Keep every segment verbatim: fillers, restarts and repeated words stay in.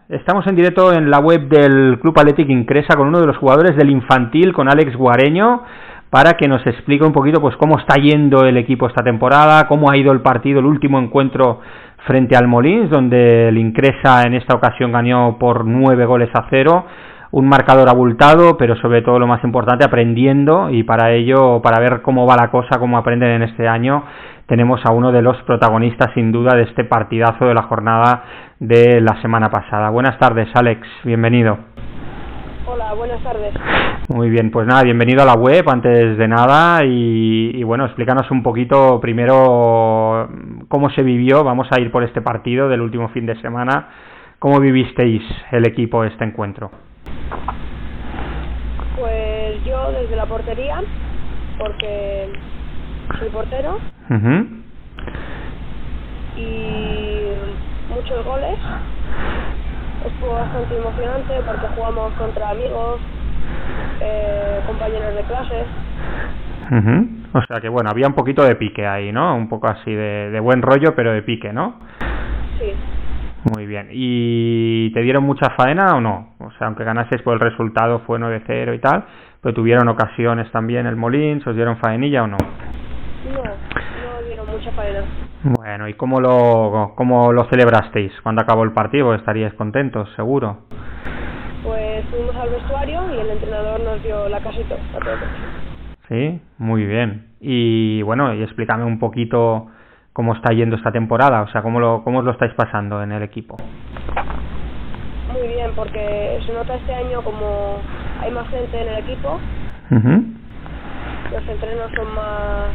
Estamos en directo en la web del Club Athletic Incresa con uno de los jugadores del infantil, con Àlex Guareño, para que nos explique un poquito pues cómo está yendo el equipo esta temporada, cómo ha ido el partido, el último encuentro frente al Molins, donde el Incresa en esta ocasión ganó por nueve goles a cero, un marcador abultado, pero sobre todo lo más importante, aprendiendo, y para ello, para ver cómo va la cosa, cómo aprenden en este año, tenemos a uno de los protagonistas sin duda de este partidazo de la jornada de la semana pasada. Buenas tardes, Àlex, bienvenido. Hola, buenas tardes. Muy bien, pues nada, bienvenido a la web antes de nada y, y bueno, explícanos un poquito primero cómo se vivió, vamos a ir por este partido del último fin de semana, ¿cómo vivisteis el equipo este encuentro? Pues yo desde la portería, porque soy portero, uh-huh. y muchos goles. Estuvo bastante emocionante porque jugamos contra amigos, eh, compañeros de clases. Uh-huh. O sea que bueno, había un poquito de pique ahí, ¿no? Un poco así de, de buen rollo, pero de pique, ¿no? Sí. Muy bien. ¿Y te dieron mucha faena o no? O sea, aunque ganaseis por el resultado fue nueve cero y tal, pero tuvieron ocasiones también el Molins, ¿os dieron faenilla o no? No, no dieron mucha faena. Bueno, ¿y cómo lo, cómo lo celebrasteis cuando acabó el partido? Estaríais contentos, seguro. Pues fuimos al vestuario y el entrenador nos dio la casita a todos. Sí, muy bien. Y bueno, y explícame un poquito cómo está yendo esta temporada, o sea, cómo lo, cómo os lo estáis pasando en el equipo. Muy bien, porque se nota este año como hay más gente en el equipo. Uh-huh. Los entrenos son más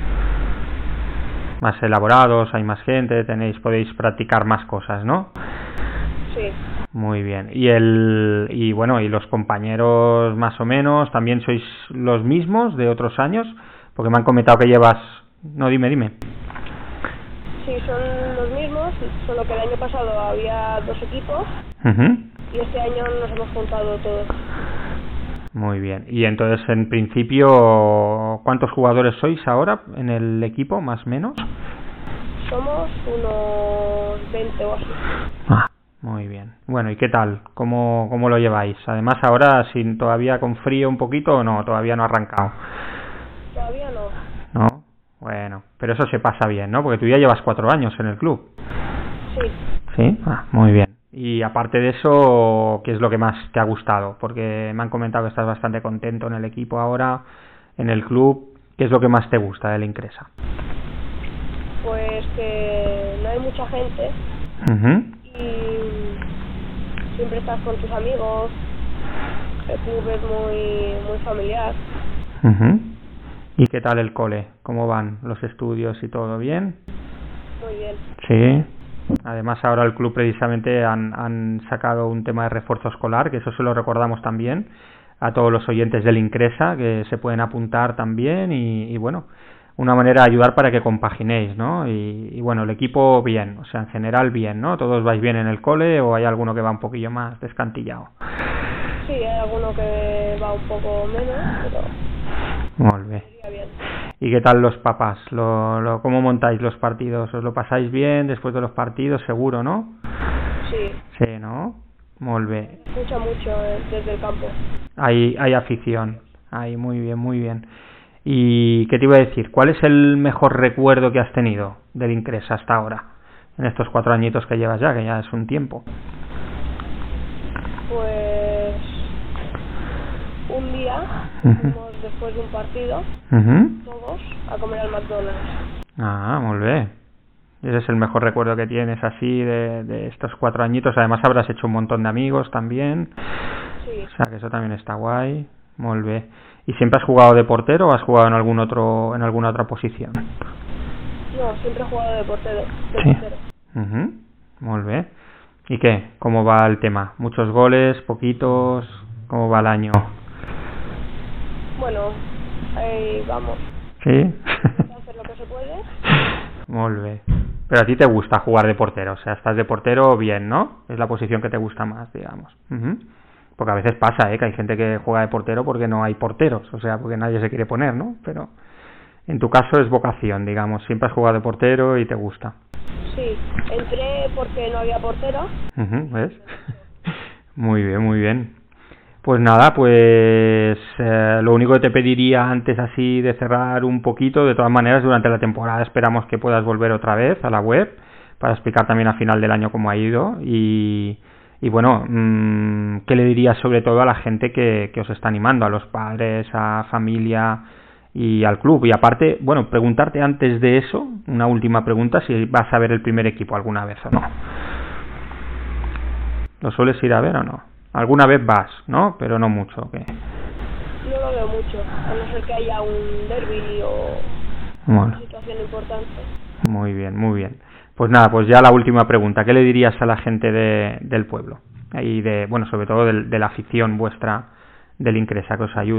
más elaborados, hay más gente, tenéis podéis practicar más cosas, ¿no? Sí. Muy bien. Y el y bueno, y los compañeros más o menos, ¿también sois los mismos de otros años? Porque me han comentado que llevas... No, dime, dime. Sí, son los mismos, solo que el año pasado había dos equipos. Uh-huh. Y este año nos hemos juntado todos. Muy bien. Y entonces, en principio, ¿cuántos jugadores sois ahora en el equipo, más o menos? Somos unos veinte o así. Ah, muy bien. Bueno, ¿y qué tal? ¿Cómo, cómo lo lleváis? Además, ahora, sin todavía con frío un poquito, ¿o no? Todavía no ha arrancado. Todavía no. ¿No? Bueno, pero eso se pasa bien, ¿no? Porque tú ya llevas cuatro años en el club. Sí. ¿Sí? Ah, muy bien. Y aparte de eso, ¿qué es lo que más te ha gustado? Porque me han comentado que estás bastante contento en el equipo ahora, en el club. ¿Qué es lo que más te gusta del Incresa? Pues que no hay mucha gente. Uh-huh. Y siempre estás con tus amigos. El club es muy, muy familiar. Uh-huh. ¿Y qué tal el cole? ¿Cómo van los estudios y todo bien? Muy bien. Sí. Además ahora el club precisamente han, han sacado un tema de refuerzo escolar, que eso se lo recordamos también a todos los oyentes del Incresa, que se pueden apuntar también y, y bueno, una manera de ayudar para que compaginéis, ¿no? Y, y bueno, el equipo bien, o sea, en general bien, ¿no? ¿Todos vais bien en el cole o hay alguno que va un poquillo más descantillado? Sí, hay alguno que va un poco menos, pero... Muy bien. ¿Y qué tal los papás? ¿Lo, lo, ¿Cómo montáis los partidos? ¿Os lo pasáis bien después de los partidos? Seguro, ¿no? Sí. Sí, ¿no? Muy bien. Escucha mucho desde el campo. Hay, hay afición. Hay, muy bien, muy bien. ¿Y qué te iba a decir? ¿Cuál es el mejor recuerdo que has tenido del Incresa hasta ahora? En estos cuatro añitos que llevas ya, que ya es un tiempo. Pues... un día, uh-huh. fuimos después de un partido, uh-huh. todos, a comer al McDonald's. Ah, muy bien. Ese es el mejor recuerdo que tienes así de, de estos cuatro añitos. Además habrás hecho un montón de amigos también. Sí. O sea que eso también está guay. Muy bien. ¿Y siempre has jugado de portero o has jugado en algún otro en alguna otra posición? No, siempre he jugado de portero. De sí. portero. Uh-huh. Muy bien. ¿Y qué? ¿Cómo va el tema? ¿Muchos goles? ¿Poquitos? ¿Cómo va el año? Bueno, ahí vamos. ¿Sí? Hacer lo que se puede. Muy bien. Pero a ti te gusta jugar de portero, o sea, estás de portero bien, ¿no? Es la posición que te gusta más, digamos. Uh-huh. Porque a veces pasa, ¿eh? Que hay gente que juega de portero porque no hay porteros, o sea, porque nadie se quiere poner, ¿no? Pero en tu caso es vocación, digamos, siempre has jugado de portero y te gusta. Sí, entré porque no había portero. Uh-huh, ¿ves? Muy bien, muy bien. Pues nada, pues eh, lo único que te pediría antes así de cerrar un poquito, de todas maneras durante la temporada esperamos que puedas volver otra vez a la web para explicar también a final del año cómo ha ido y, y bueno, mmm, ¿qué le dirías sobre todo a la gente que, que os está animando, a los padres, a familia y al club? Y aparte, bueno, preguntarte antes de eso, una última pregunta, si vas a ver el primer equipo alguna vez o no. ¿Lo sueles ir a ver o no? Alguna vez vas, ¿no? Pero no mucho, ¿qué? No lo veo mucho, a no ser que haya un derbi o bueno. Una situación importante. Muy bien, muy bien. Pues nada, pues ya la última pregunta. ¿Qué le dirías a la gente de, del pueblo? Y de, bueno, sobre todo de, de la afición vuestra del Incresa, que os ayuda